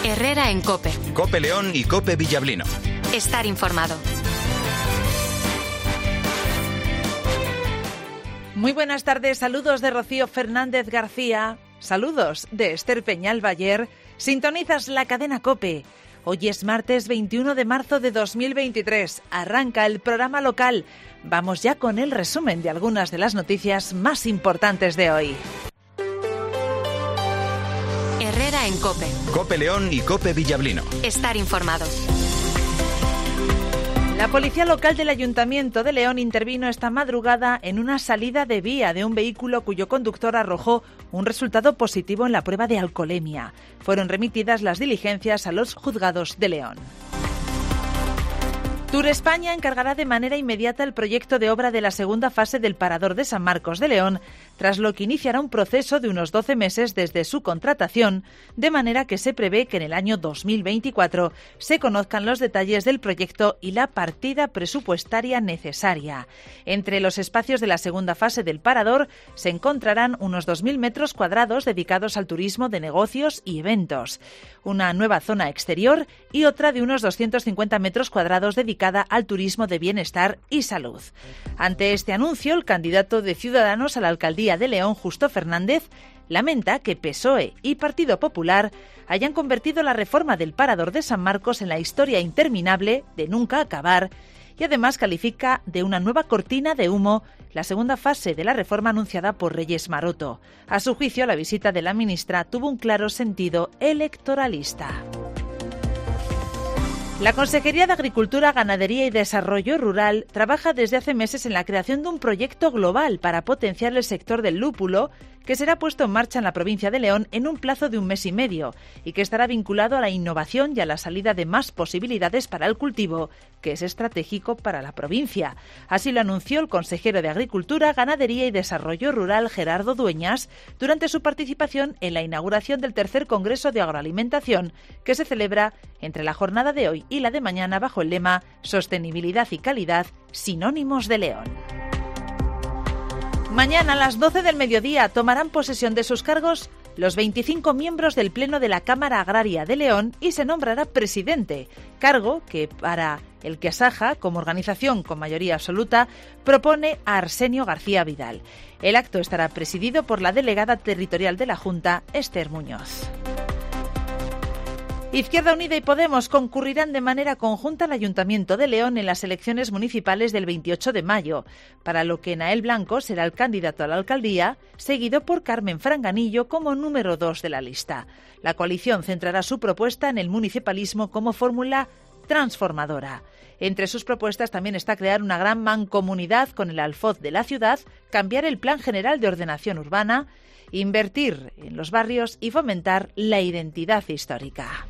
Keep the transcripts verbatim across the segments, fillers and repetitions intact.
Herrera en COPE. COPE León y COPE Villablino. Estar informado. Muy buenas tardes, saludos de Rocío Fernández García, saludos de Esther Peñal Bayer. Sintonizas la cadena COPE. Hoy es martes veintiuno de marzo de dos mil veintitrés. Arranca el programa local. Vamos ya con el resumen de algunas de las noticias más importantes de hoy. Herrera en COPE. COPE León y COPE Villablino. Estar informado. La policía local del Ayuntamiento de León intervino esta madrugada en una salida de vía de un vehículo cuyo conductor arrojó un resultado positivo en la prueba de alcoholemia. Fueron remitidas las diligencias a los juzgados de León. Turespaña encargará de manera inmediata el proyecto de obra de la segunda fase del Parador de San Marcos de León, tras lo que iniciará un proceso de unos doce meses desde su contratación, de manera que se prevé que en el año dos mil veinticuatro se conozcan los detalles del proyecto y la partida presupuestaria necesaria. Entre los espacios de la segunda fase del Parador se encontrarán unos dos mil metros cuadrados dedicados al turismo de negocios y eventos, una nueva zona exterior y otra de unos doscientos cincuenta metros cuadrados dedicados al turismo de bienestar y salud. Ante este anuncio, el candidato de Ciudadanos a la alcaldía de León, Justo Fernández, lamenta que P S O E y Partido Popular hayan convertido la reforma del Parador de San Marcos en la historia interminable de nunca acabar y además califica de una nueva cortina de humo la segunda fase de la reforma anunciada por Reyes Maroto. A su juicio, la visita de la ministra tuvo un claro sentido electoralista. La Consejería de Agricultura, Ganadería y Desarrollo Rural trabaja desde hace meses en la creación de un proyecto global para potenciar el sector del lúpulo, que será puesto en marcha en la provincia de León en un plazo de un mes y medio y que estará vinculado a la innovación y a la salida de más posibilidades para el cultivo, que es estratégico para la provincia. Así lo anunció el consejero de Agricultura, Ganadería y Desarrollo Rural, Gerardo Dueñas, durante su participación en la inauguración del tercer Congreso de Agroalimentación, que se celebra entre la jornada de hoy y la de mañana bajo el lema Sostenibilidad y calidad, sinónimos de León. Mañana a las doce del mediodía tomarán posesión de sus cargos los veinticinco miembros del Pleno de la Cámara Agraria de León y se nombrará presidente, cargo que para el que Asaja, como organización con mayoría absoluta, propone a Arsenio García Vidal. El acto estará presidido por la delegada territorial de la Junta, Esther Muñoz. Izquierda Unida y Podemos concurrirán de manera conjunta al Ayuntamiento de León en las elecciones municipales del veintiocho de mayo, para lo que Nael Blanco será el candidato a la alcaldía, seguido por Carmen Franganillo como número dos de la lista. La coalición centrará su propuesta en el municipalismo como fórmula transformadora. Entre sus propuestas también está crear una gran mancomunidad con el alfoz de la ciudad, cambiar el Plan General de Ordenación Urbana, invertir en los barrios y fomentar la identidad histórica.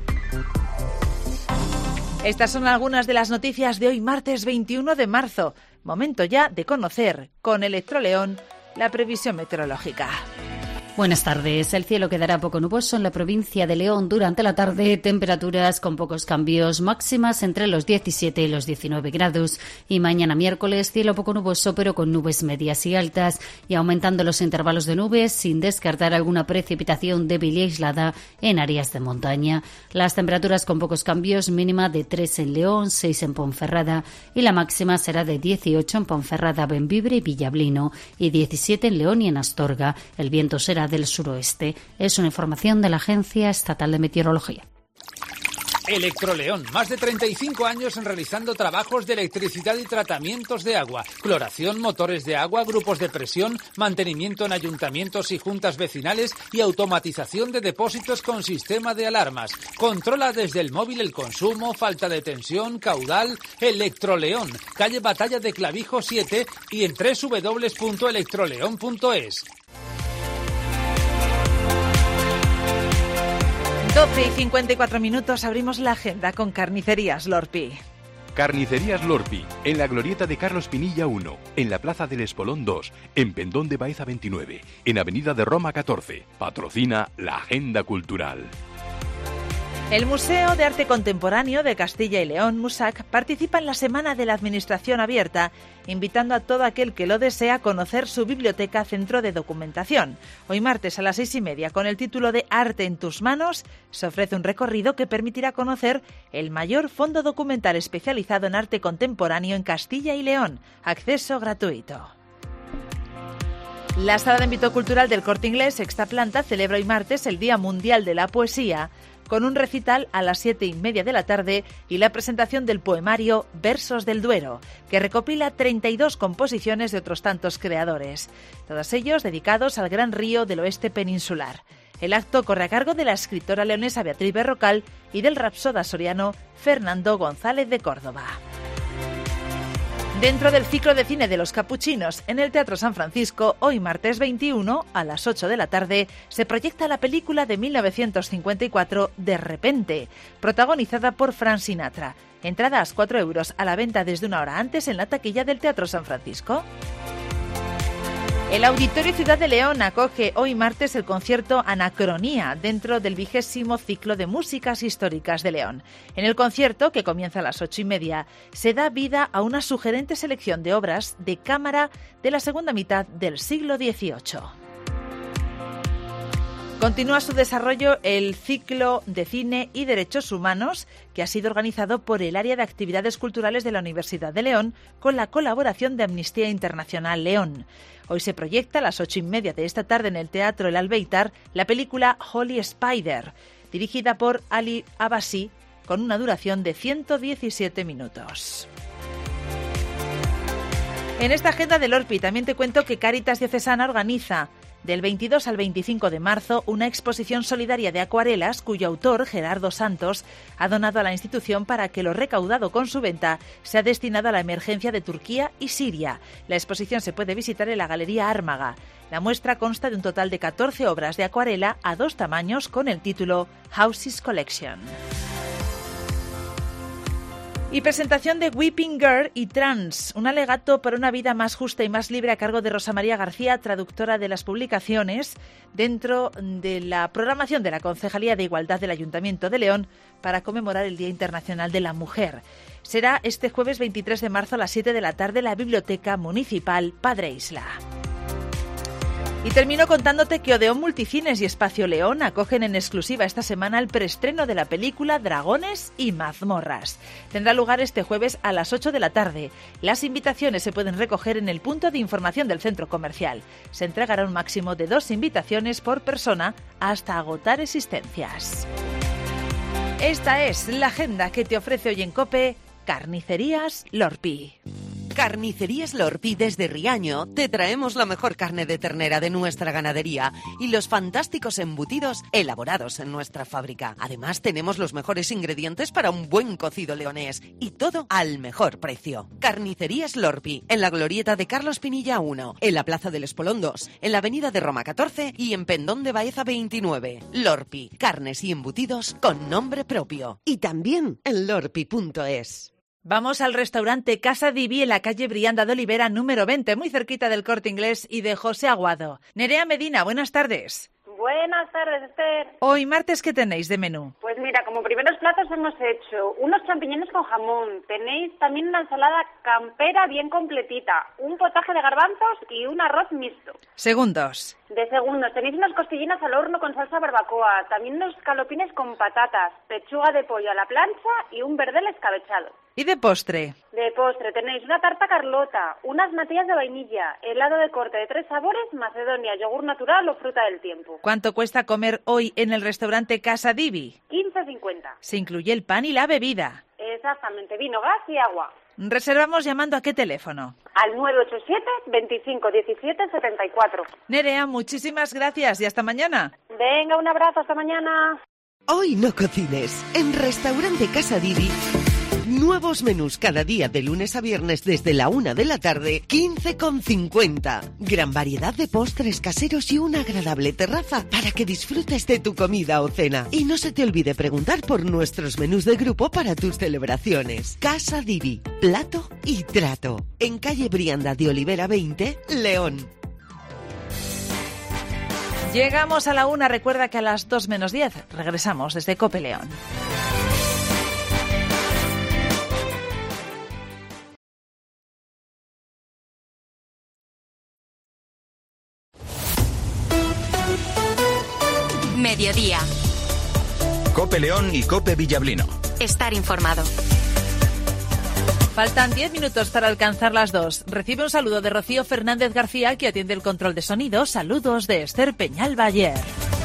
Estas son algunas de las noticias de hoy, martes veintiuno de marzo. Momento ya de conocer con Electroleón la previsión meteorológica. Buenas tardes. El cielo quedará poco nuboso en la provincia de León durante la tarde. Temperaturas con pocos cambios, máximas entre los diecisiete y los diecinueve grados. Y mañana miércoles, cielo poco nuboso pero con nubes medias y altas y aumentando los intervalos de nubes sin descartar alguna precipitación débil y aislada en áreas de montaña. Las temperaturas con pocos cambios, mínima de tres en León, seis en Ponferrada y la máxima será de dieciocho en Ponferrada, Bembibre y Villablino y diecisiete en León y en Astorga. El viento será del suroeste. Es una información de la Agencia Estatal de Meteorología. Electroleón, más de treinta y cinco años realizando trabajos de electricidad y tratamientos de agua, cloración, motores de agua, grupos de presión, mantenimiento en ayuntamientos y juntas vecinales y automatización de depósitos con sistema de alarmas. Controla desde el móvil el consumo, falta de tensión, caudal. Electroleón, calle Batalla de Clavijo siete y en doble u doble u doble u punto electroleón punto es. doce y cincuenta y cuatro minutos, abrimos la agenda con Carnicerías Lorpi. Carnicerías Lorpi, en la glorieta de Carlos Pinilla uno, en la Plaza del Espolón dos, en Pendón de Baeza veintinueve, en Avenida de Roma catorce. Patrocina la Agenda Cultural. El Museo de Arte Contemporáneo de Castilla y León, MUSAC, participa en la Semana de la Administración Abierta, invitando a todo aquel que lo desea a conocer su biblioteca Centro de Documentación. Hoy martes a las seis y media, con el título de Arte en tus manos, se ofrece un recorrido que permitirá conocer el mayor fondo documental especializado en arte contemporáneo en Castilla y León. Acceso gratuito. La Sala de Ámbito Cultural del Corte Inglés, Sexta Planta, celebra hoy martes el Día Mundial de la Poesía, con un recital a las siete y media de la tarde y la presentación del poemario Versos del Duero, que recopila treinta y dos composiciones de otros tantos creadores, todos ellos dedicados al gran río del oeste peninsular. El acto corre a cargo de la escritora leonesa Beatriz Berrocal y del rapsoda soriano Fernando González de Córdoba. Dentro del ciclo de cine de Los Capuchinos, en el Teatro San Francisco, hoy martes veintiuno, a las ocho de la tarde, se proyecta la película de mil novecientos cincuenta y cuatro, De repente, protagonizada por Frank Sinatra. Entradas cuatro euros a la venta desde una hora antes en la taquilla del Teatro San Francisco. El Auditorio Ciudad de León acoge hoy martes el concierto Anacronía dentro del vigésimo ciclo de músicas históricas de León. En el concierto, que comienza a las ocho y media, se da vida a una sugerente selección de obras de cámara de la segunda mitad del siglo dieciocho. Continúa su desarrollo el ciclo de cine y derechos humanos, que ha sido organizado por el Área de Actividades Culturales de la Universidad de León con la colaboración de Amnistía Internacional León. Hoy se proyecta a las ocho y media de esta tarde en el Teatro El Albéitar la película Holy Spider, dirigida por Ali Abbasi, con una duración de ciento diecisiete minutos. En esta agenda del Lorpi también te cuento que Cáritas Diocesana organiza del veintidós al veinticinco de marzo una exposición solidaria de acuarelas cuyo autor, Gerardo Santos, ha donado a la institución para que lo recaudado con su venta sea destinado a la emergencia de Turquía y Siria. La exposición se puede visitar en la Galería Ármaga. La muestra consta de un total de catorce obras de acuarela a dos tamaños con el título Houses Collection. Y presentación de Weeping Girl y Trans, un alegato para una vida más justa y más libre a cargo de Rosa María García, traductora de las publicaciones, dentro de la programación de la Concejalía de Igualdad del Ayuntamiento de León para conmemorar el Día Internacional de la Mujer. Será este jueves veintitrés de marzo a las siete de la tarde en la Biblioteca Municipal Padre Isla. Y termino contándote que Odeón Multicines y Espacio León acogen en exclusiva esta semana el preestreno de la película Dragones y Mazmorras. Tendrá lugar este jueves a las ocho de la tarde. Las invitaciones se pueden recoger en el punto de información del centro comercial. Se entregará un máximo de dos invitaciones por persona hasta agotar existencias. Esta es la agenda que te ofrece hoy en COPE Carnicerías Lorpi. Carnicerías Lorpi desde Riaño te traemos la mejor carne de ternera de nuestra ganadería y los fantásticos embutidos elaborados en nuestra fábrica. Además tenemos los mejores ingredientes para un buen cocido leonés y todo al mejor precio. Carnicerías Lorpi en la glorieta de Carlos Pinilla uno, en la Plaza del Espolón dos, en la Avenida de Roma catorce y en Pendón de Baeza veintinueve. Lorpi, carnes y embutidos con nombre propio. Y también en lorpi punto es. Vamos al restaurante Casa Divi en la calle Brianda de Olivera número veinte, muy cerquita del Corte Inglés y de José Aguado. Nerea Medina, buenas tardes. Buenas tardes, Esther. Hoy martes, ¿qué tenéis de menú? Pues mira, como primeros platos hemos hecho unos champiñones con jamón. Tenéis también una ensalada campera bien completita, un potaje de garbanzos y un arroz mixto. Segundos. De segundos, tenéis unas costillinas al horno con salsa barbacoa, también unos calopines con patatas, pechuga de pollo a la plancha y un verdel escabechado. ¿Y de postre? De postre tenéis una tarta carlota, unas natillas de vainilla, helado de corte de tres sabores, macedonia, yogur natural o fruta del tiempo. ¿Cuánto cuesta comer hoy en el restaurante Casa Divi? quince cincuenta. Se incluye el pan y la bebida. Exactamente, vino, gas y agua. Reservamos llamando a qué teléfono. Al nueve ocho siete, veinticinco diecisiete setenta y cuatro. Nerea, muchísimas gracias y hasta mañana. Venga, un abrazo, hasta mañana. Hoy no cocines. En Restaurante Casa Divi, nuevos menús cada día de lunes a viernes desde la una de la tarde, quince con cincuenta. Gran variedad de postres caseros y una agradable terraza para que disfrutes de tu comida o cena. Y no se te olvide preguntar por nuestros menús de grupo para tus celebraciones. Casa Divi, plato y trato. En calle Brianda de Olivera veinte, León. Llegamos a la una. Recuerda que a las dos menos diez regresamos desde COPE León. Mediodía. COPE León y COPE Villablino. Estar informado. Faltan diez minutos para alcanzar las dos. Recibe un saludo de Rocío Fernández García, que atiende el control de sonido. Saludos de Esther Peñal Bayer.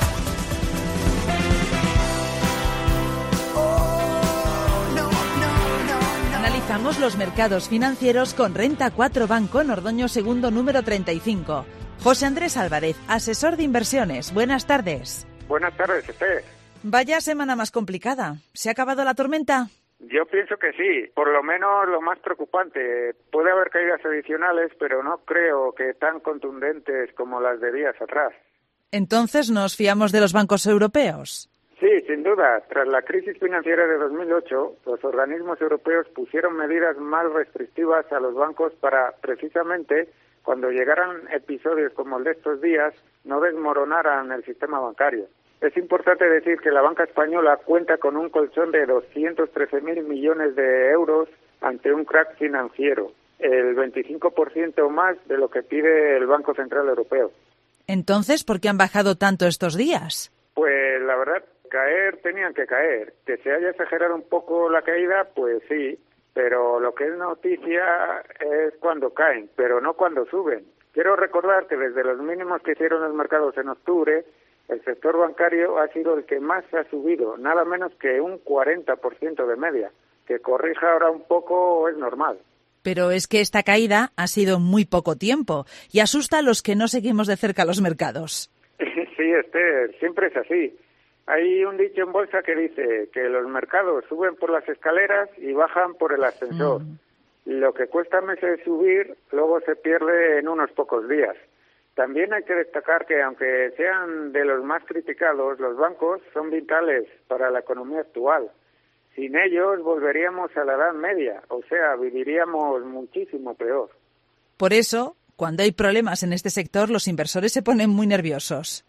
Analizamos los mercados financieros con Renta cuatro Banco en Ordoño Segundo número treinta y cinco. José Andrés Álvarez, asesor de inversiones. Buenas tardes. Buenas tardes, Esther. Vaya semana más complicada. ¿Se ha acabado la tormenta? Yo pienso que sí, por lo menos lo más preocupante. Puede haber caídas adicionales, pero no creo que tan contundentes como las de días atrás. ¿Entonces nos fiamos de los bancos europeos? Sí, sin duda. Tras la crisis financiera de dos mil ocho, los organismos europeos pusieron medidas más restrictivas a los bancos para, precisamente, cuando llegaran episodios como el de estos días, no desmoronaran el sistema bancario. Es importante decir que la banca española cuenta con un colchón de doscientos trece mil millones de euros ante un crack financiero, el veinticinco por ciento más de lo que pide el Banco Central Europeo. Entonces, ¿por qué han bajado tanto estos días? Pues la verdad, caer tenían que caer. Que se haya exagerado un poco la caída, pues sí, pero lo que es noticia es cuando caen, pero no cuando suben. Quiero recordar que desde los mínimos que hicieron los mercados en octubre, el sector bancario ha sido el que más ha subido, nada menos que un cuarenta por ciento de media. Que corrija ahora un poco es normal. Pero es que esta caída ha sido muy poco tiempo y asusta a los que no seguimos de cerca los mercados. Sí, Esther, siempre es así. Hay un dicho en bolsa que dice que los mercados suben por las escaleras y bajan por el ascensor. Mm. Lo que cuesta meses subir, luego se pierde en unos pocos días. También hay que destacar que, aunque sean de los más criticados, los bancos son vitales para la economía actual. Sin ellos volveríamos a la Edad Media, o sea, viviríamos muchísimo peor. Por eso, cuando hay problemas en este sector, los inversores se ponen muy nerviosos.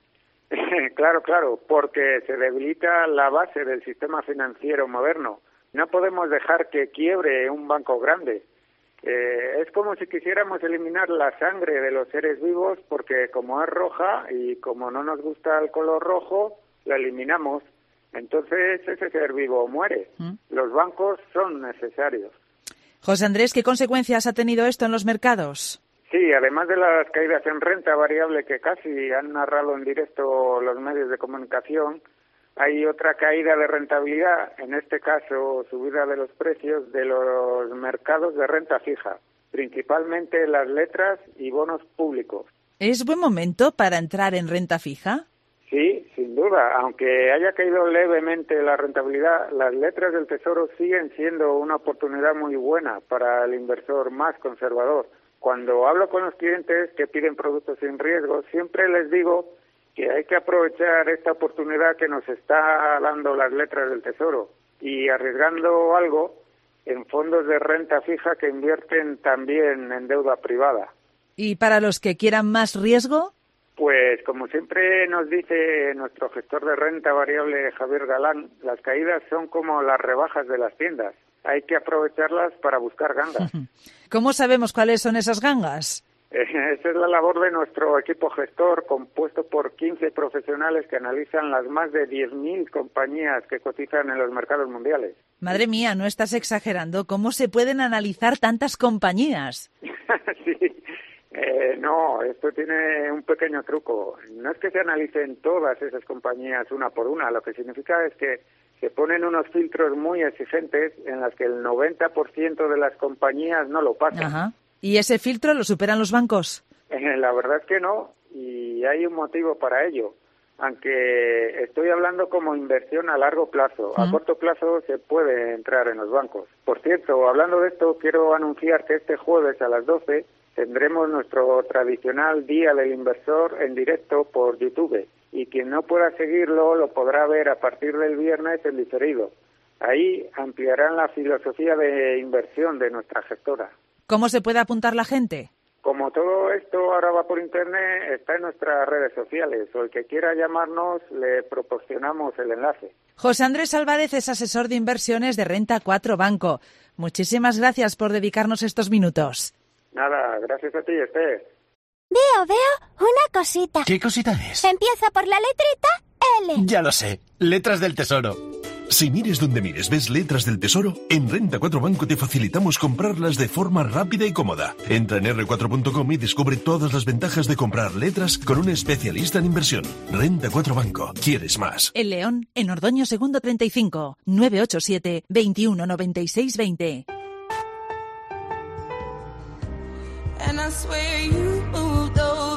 Claro, claro, porque se debilita la base del sistema financiero moderno. No podemos dejar que quiebre un banco grande. Eh, es como si quisiéramos eliminar la sangre de los seres vivos porque como es roja y como no nos gusta el color rojo, la eliminamos. Entonces ese ser vivo muere. ¿Mm? Los bancos son necesarios. José Andrés, ¿qué consecuencias ha tenido esto en los mercados? Sí, además de las caídas en renta variable que casi han narrado en directo los medios de comunicación, hay otra caída de rentabilidad, en este caso subida de los precios de los mercados de renta fija, principalmente las letras y bonos públicos. ¿Es buen momento para entrar en renta fija? Sí, sin duda. Aunque haya caído levemente la rentabilidad, las letras del Tesoro siguen siendo una oportunidad muy buena para el inversor más conservador. Cuando hablo con los clientes que piden productos sin riesgo, siempre les digo que hay que aprovechar esta oportunidad que nos está dando las letras del Tesoro y arriesgando algo en fondos de renta fija que invierten también en deuda privada. ¿Y para los que quieran más riesgo? Pues como siempre nos dice nuestro gestor de renta variable Javier Galán, las caídas son como las rebajas de las tiendas. Hay que aprovecharlas para buscar gangas. ¿Cómo sabemos cuáles son esas gangas? Esa es la labor de nuestro equipo gestor, compuesto por quince profesionales que analizan las más de diez mil compañías que cotizan en los mercados mundiales. Madre mía, no estás exagerando. ¿Cómo se pueden analizar tantas compañías? Sí, eh, no, esto tiene un pequeño truco. No es que se analicen todas esas compañías una por una, lo que significa es que se ponen unos filtros muy exigentes en las que el noventa por ciento de las compañías no lo pasan. Ajá. ¿Y ese filtro lo superan los bancos? Eh, la verdad es que no, y hay un motivo para ello. Aunque estoy hablando como inversión a largo plazo. ¿Mm? A corto plazo se puede entrar en los bancos. Por cierto, hablando de esto, quiero anunciar que este jueves a las doce tendremos nuestro tradicional Día del Inversor en directo por YouTube. Y quien no pueda seguirlo lo podrá ver a partir del viernes en diferido. Ahí ampliarán la filosofía de inversión de nuestra gestora. ¿Cómo se puede apuntar la gente? Como como todo esto ahora va por internet, está en nuestras redes sociales, o el que quiera llamarnos le proporcionamos el enlace. José Andrés Álvarez es asesor de inversiones de Renta cuatro Banco. Muchísimas gracias por dedicarnos estos minutos. Nada, gracias a ti, Esther. Veo, veo una cosita. ¿Qué cosita es? Empieza por la letrita L. Ya lo sé, letras del tesoro. Si mires donde mires ves letras del tesoro, en Renta cuatro Banco te facilitamos comprarlas de forma rápida y cómoda. Entra en erre cuatro punto com y descubre todas las ventajas de comprar letras con un especialista en inversión. Renta cuatro Banco. ¿Quieres más? En León, en Ordoño Segundo treinta y cinco, nueve ocho siete, veintiuno noventa y seis veinte. And I swear you moved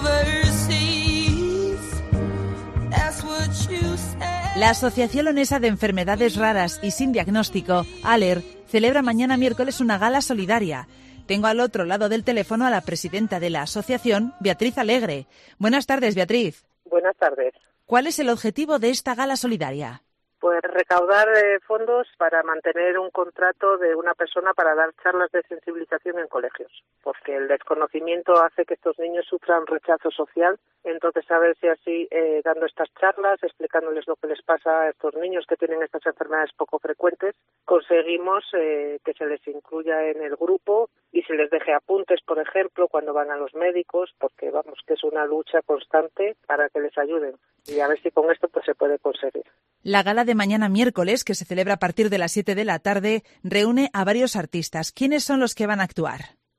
overseas. That's what you said. La Asociación Leonesa de Enfermedades Raras y Sin Diagnóstico, ALER, celebra mañana miércoles una gala solidaria. Tengo al otro lado del teléfono a la presidenta de la asociación, Beatriz Alegre. Buenas tardes, Beatriz. Buenas tardes. ¿Cuál es el objetivo de esta gala solidaria? Pues recaudar eh, fondos para mantener un contrato de una persona para dar charlas de sensibilización en colegios, porque el desconocimiento hace que estos niños sufran rechazo social. Entonces, a ver si así, eh, dando estas charlas, explicándoles lo que les pasa a estos niños que tienen estas enfermedades poco frecuentes, conseguimos eh, que se les incluya en el grupo y se les deje apuntes, por ejemplo, cuando van a los médicos, porque vamos, que es una lucha constante para que les ayuden. Y a ver si con esto pues se puede conseguir. La gala de mañana miércoles, que se celebra a partir de las siete de la tarde, reúne a varios artistas. ¿Quiénes son los que van a actuar?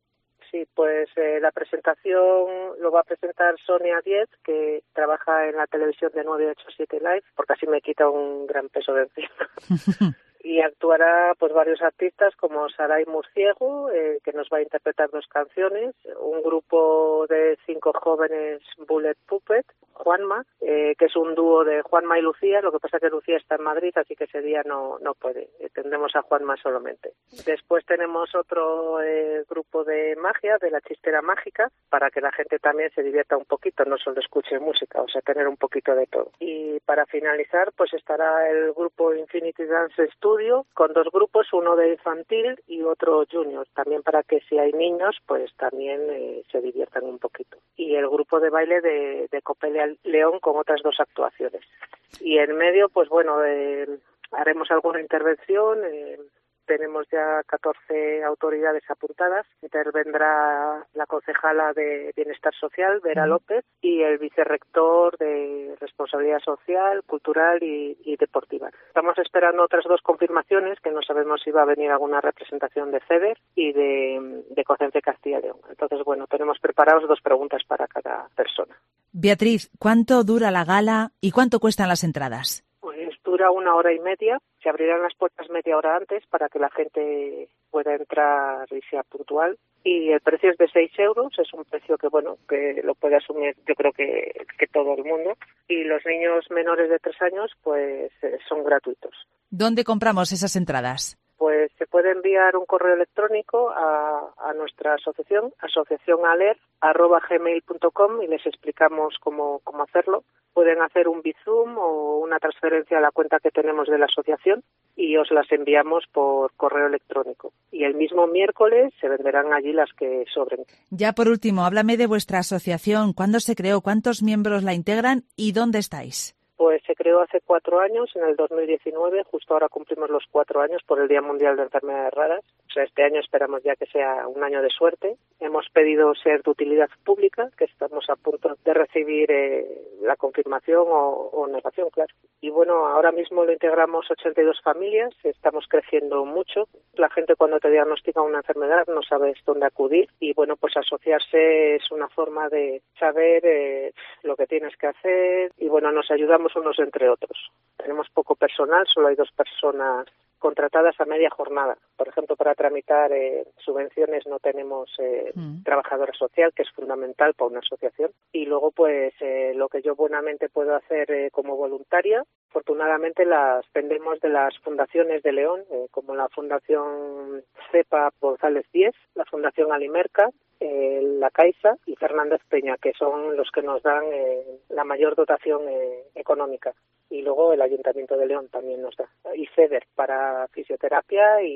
Sí, pues eh, la presentación lo va a presentar Sonia Diez, que trabaja en la televisión de nueve ocho siete Live, porque así me quita un gran peso de encima. Y actuará pues varios artistas como Saray Murciego, eh, que nos va a interpretar dos canciones, un grupo de cinco jóvenes Bullet Puppet, Juanma, eh, que es un dúo de Juanma y Lucía, lo que pasa que Lucía está en Madrid, así que ese día no, no puede, eh, tendremos a Juanma solamente. Después tenemos otro eh, grupo de magia, de la Chistera Mágica, para que la gente también se divierta un poquito, no solo escuche música, o sea, tener un poquito de todo. Y para finalizar, pues estará el grupo Infinity Dance Studio, con dos grupos, uno de infantil y otro junior, también para que si hay niños, pues también eh, se diviertan un poquito. Y el grupo de baile de, de Copelea León con otras dos actuaciones. Y en medio, pues bueno, eh, haremos alguna intervención. Eh, tenemos ya catorce autoridades apuntadas. Intervendrá la concejala de Bienestar Social, Vera López, y el vicerrector de Responsabilidad Social, Cultural y, y Deportiva. Estamos esperando otras dos confirmaciones, que no sabemos si va a venir alguna representación de FEDER y de, de COCENFE Castilla y León. Entonces, bueno, tenemos preparados dos preguntas para cada persona. Beatriz, ¿cuánto dura la gala y cuánto cuestan las entradas? Pues dura una hora y media. Se abrirán las puertas media hora antes para que la gente pueda entrar y sea puntual. Y el precio es de seis euros. Es un precio que, bueno, que lo puede asumir yo creo que, que todo el mundo. Y los niños menores de tres años, pues eh, son gratuitos. ¿Dónde compramos esas entradas? Pues se puede enviar un correo electrónico a, a nuestra asociación, asociacionaler arroba gmail punto com, y les explicamos cómo, cómo hacerlo. Pueden hacer un Bizum o una transferencia a la cuenta que tenemos de la asociación y os las enviamos por correo electrónico. Y el mismo miércoles se venderán allí las que sobren. Ya por último, háblame de vuestra asociación. ¿Cuándo se creó? ¿Cuántos miembros la integran? ¿Y dónde estáis? Pues se creó hace cuatro años, en el dos mil diecinueve, justo ahora cumplimos los cuatro años por el Día Mundial de Enfermedades Raras. O sea, este año esperamos ya que sea un año de suerte. Hemos pedido ser de utilidad pública, que estamos a punto de recibir eh, la confirmación o, o negación, claro. Y bueno, ahora mismo lo integramos ochenta y dos familias, estamos creciendo mucho. La gente cuando te diagnostica una enfermedad no sabes dónde acudir y bueno, pues asociarse es una forma de saber eh, lo que tienes que hacer y bueno, nos ayudamos unos entre otros. Tenemos poco personal, solo hay dos personas contratadas a media jornada. Por ejemplo, para tramitar eh, subvenciones no tenemos eh, mm. trabajadora social, que es fundamental para una asociación. Y luego, pues, eh, lo que yo buenamente puedo hacer eh, como voluntaria, afortunadamente las pendemos de las fundaciones de León, eh, como la Fundación CEPA González Díez, la Fundación Alimerca, eh, la Caixa y Fernández Peña, que son los que nos dan eh, la mayor dotación eh, económica. Y luego el Ayuntamiento de León también nos da. Y FEDER para fisioterapia y, y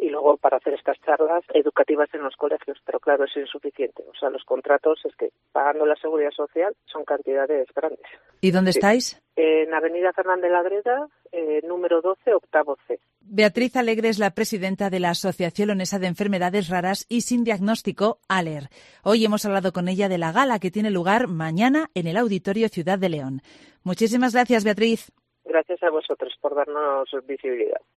y luego para hacer estas charlas educativas en los colegios, pero claro, es insuficiente. O sea, los contratos es que pagando la seguridad social son cantidades grandes. ¿Y dónde sí. estáis? En Avenida Fernández Lagreda, eh, número doce, octavo C. Beatriz Alegre es la presidenta de la Asociación Leonesa de Enfermedades Raras y Sin Diagnóstico, ALER. Hoy hemos hablado con ella de la gala que tiene lugar mañana en el Auditorio Ciudad de León. Muchísimas gracias, Beatriz. Gracias a vosotros por darnos visibilidad.